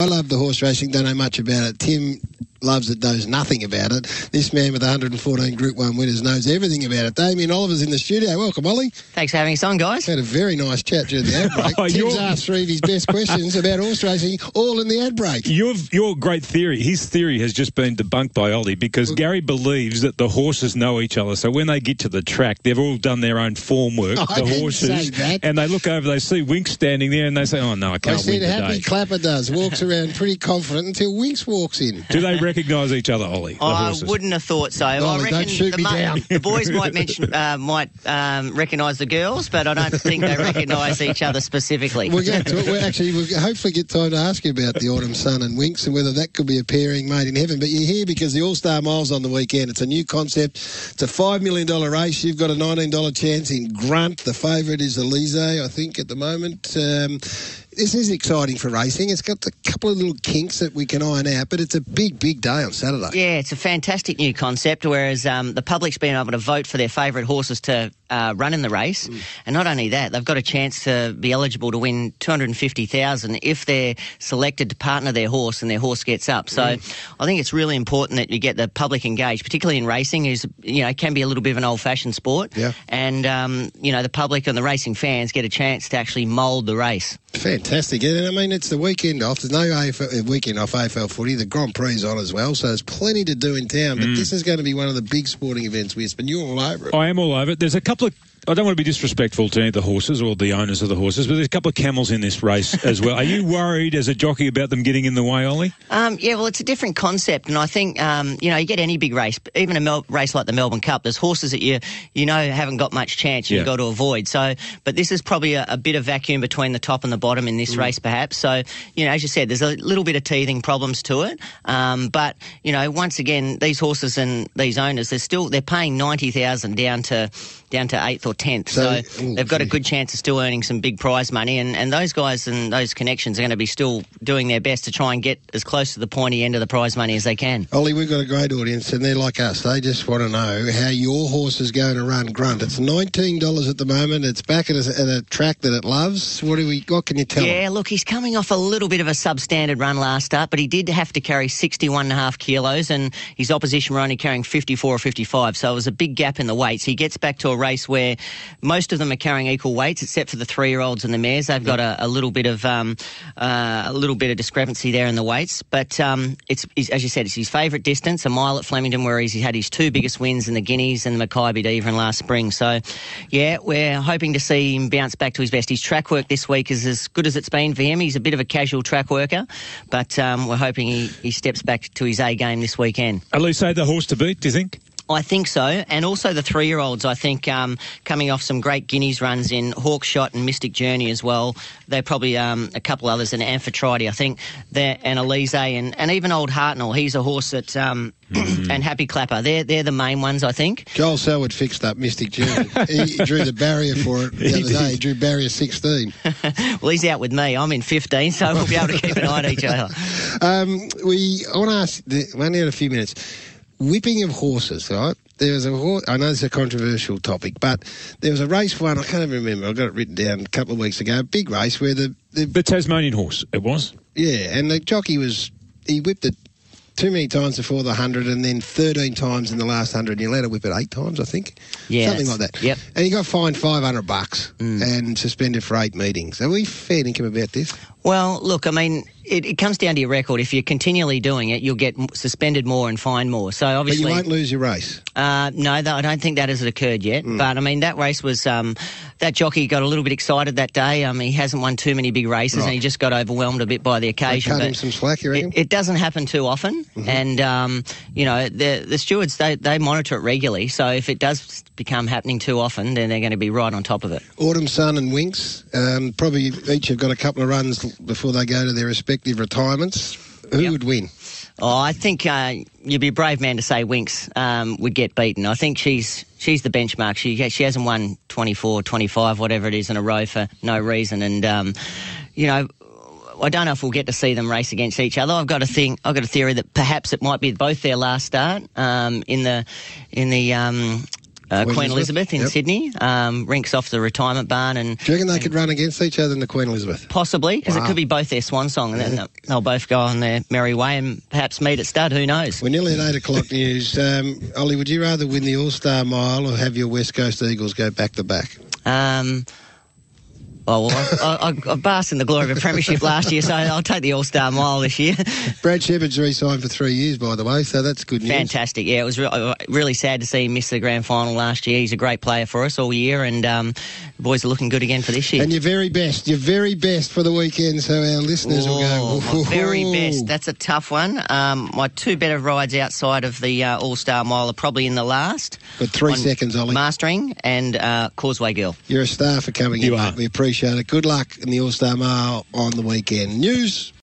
I love the horse racing, don't know much about it. Tim loves it, knows nothing about it. This man with 114 Group 1 winners knows everything about it. Damien Oliver's in the studio. Welcome, Ollie. Thanks for having us on, guys. Had a very nice chat during the ad break. Tim's asked three of his best questions about horse racing, all in the ad break. Your great theory, his theory has just been debunked by Ollie, because Gary believes that the horses know each other. So when they get to the track, they've all done their own form work, the horses, and they look over, they see Winks standing there, and they say, oh, no, I can't win today. Happy Clapper does, walks around pretty confident until Winks walks in. Do they recognise each other, Ollie? I wouldn't have thought so. Ollie, I reckon don't shoot me down. The boys might recognise the girls, but I don't think they recognise each other specifically. We'll hopefully get time to ask you about the Autumn Sun and Winks and whether that could be a pairing made in heaven. But you're here because the All-Star Mile's on the weekend. It's a new concept. It's a $5 million race. You've got a $19 chance in Grunt. The favourite is Elise, I think, at the moment. This is exciting for racing. It's got a couple of little kinks that we can iron out, but it's a big, big day on Saturday. Yeah, it's a fantastic new concept, whereas the public's been able to vote for their favourite horses to run in the race. And not only that, they've got a chance to be eligible to win $250,000 if they're selected to partner their horse and their horse gets up. So I think it's really important that you get the public engaged, particularly in racing, who's, can be a little bit of an old-fashioned sport. Yeah. And, the public and the racing fans get a chance to actually mould the race. Fantastic. And I mean, it's the weekend off. There's no weekend off AFL footy. The Grand Prix is on as well, so there's plenty to do in town. But this is going to be one of the big sporting events, Wisp, and you're all over it. I am all over it. There's a couple of... I don't want to be disrespectful to any of the horses or the owners of the horses, but there's a couple of camels in this race as well. Are you worried as a jockey about them getting in the way, Ollie? Yeah, well, it's a different concept, and I think, you get any big race, even a race like the Melbourne Cup, there's horses that you haven't got much chance, you've got to avoid. So, but this is probably a bit of vacuum between the top and the bottom in this race, perhaps. So, as you said, there's a little bit of teething problems to it. But, once again, these horses and these owners, they're paying $90,000 down to 8th or 10th. So they've got a good chance of still earning some big prize money. And those guys and those connections are going to be still doing their best to try and get as close to the pointy end of the prize money as they can. Ollie, we've got a great audience, and they're like us. They just want to know how your horse is going to run Grunt. It's $19 at the moment. It's back at a track that it loves. What can you tell Yeah, them? Look, he's coming off a little bit of a substandard run last start, but he did have to carry 61.5 kilos, and his opposition were only carrying 54 or 55, so it was a big gap in the weights. He gets back to a race where most of them are carrying equal weights, except for the 3-year-olds and the mares. They've got a little bit of discrepancy there in the weights. But it's as you said, it's his favourite distance, a mile at Flemington, where he's had his 2 biggest wins in the Guineas and the Mackay Bedevan last spring. So, yeah, we're hoping to see him bounce back to his best. His track work this week is as good as it's been for him. He's a bit of a casual track worker, but we're hoping he steps back to his A game this weekend. Elise, the horse to beat, do you think? I think so, and also the 3-year-olds, I think, coming off some great Guineas runs in Hawkshot and Mystic Journey as well. They're probably a couple others, and Amphitrite, I think, and Elise, and even Old Hartnell. He's a horse that... and Happy Clapper. They're the main ones, I think. Joel Selwood fixed up Mystic Journey. He drew the barrier for it the other day. He drew barrier 16. Well, he's out with me. I'm in 15, so we'll be able to keep an eye on each other. I want to ask, we only had a few minutes. Whipping of horses, right? There was a horse, I know it's a controversial topic, but there was a race one, I can't even remember, I got it written down a couple of weeks ago, a big race where the Tasmanian horse, it was? Yeah, and the jockey he whipped it too many times before the 100 and then 13 times in the last 100. You let her whip it 8 times, I think. Yeah. Something like that. Yep. And he got fined $500 and suspended for 8 meetings. Are we fair dinkum about this? Well, look, I mean, it comes down to your record. If you're continually doing it, you'll get suspended more and fined more. So obviously, but you won't lose your race. No, I don't think that has occurred yet. But I mean, that race was that jockey got a little bit excited that day. He hasn't won too many big races, and he just got overwhelmed a bit by the occasion. They cut him some slack, you reckon? It doesn't happen too often, and the stewards they monitor it regularly. So if it does become happening too often, then they're going to be right on top of it. Autumn Sun and Winks, probably each have got a couple of runs before they go to their respective retirements. Who would win? Oh, I think you'd be a brave man to say Winks would get beaten. I think she's the benchmark. She hasn't won 24, 25, whatever it is, in a row for no reason. And, I don't know if we'll get to see them race against each other. I've got a theory that perhaps it might be both their last start in the Queen Elizabeth in Sydney. Rinks off the retirement barn. And do you reckon they could run against each other in the Queen Elizabeth? Possibly, because it could be both their swan song, and then they'll both go on their merry way and perhaps meet at stud. Who knows? We're nearly at 8 o'clock news. Ollie, would you rather win the All-Star Mile or have your West Coast Eagles go back-to-back? I basked in the glory of a premiership last year, so I'll take the All-Star Mile this year. Brad Shepherd's re-signed for 3 years, by the way, so that's good news. Fantastic, yeah. It was really sad to see him miss the grand final last year. He's a great player for us all year, and the boys are looking good again for this year. And your very best for the weekend, so our listeners will go... My very best. That's a tough one. My two better rides outside of the All-Star Mile are probably in the last. Got 3 seconds, Ollie. Mastering and Causeway Girl. You're a star for coming in, mate. We appreciate it. Good luck in the All-Star Mile on the weekend. News.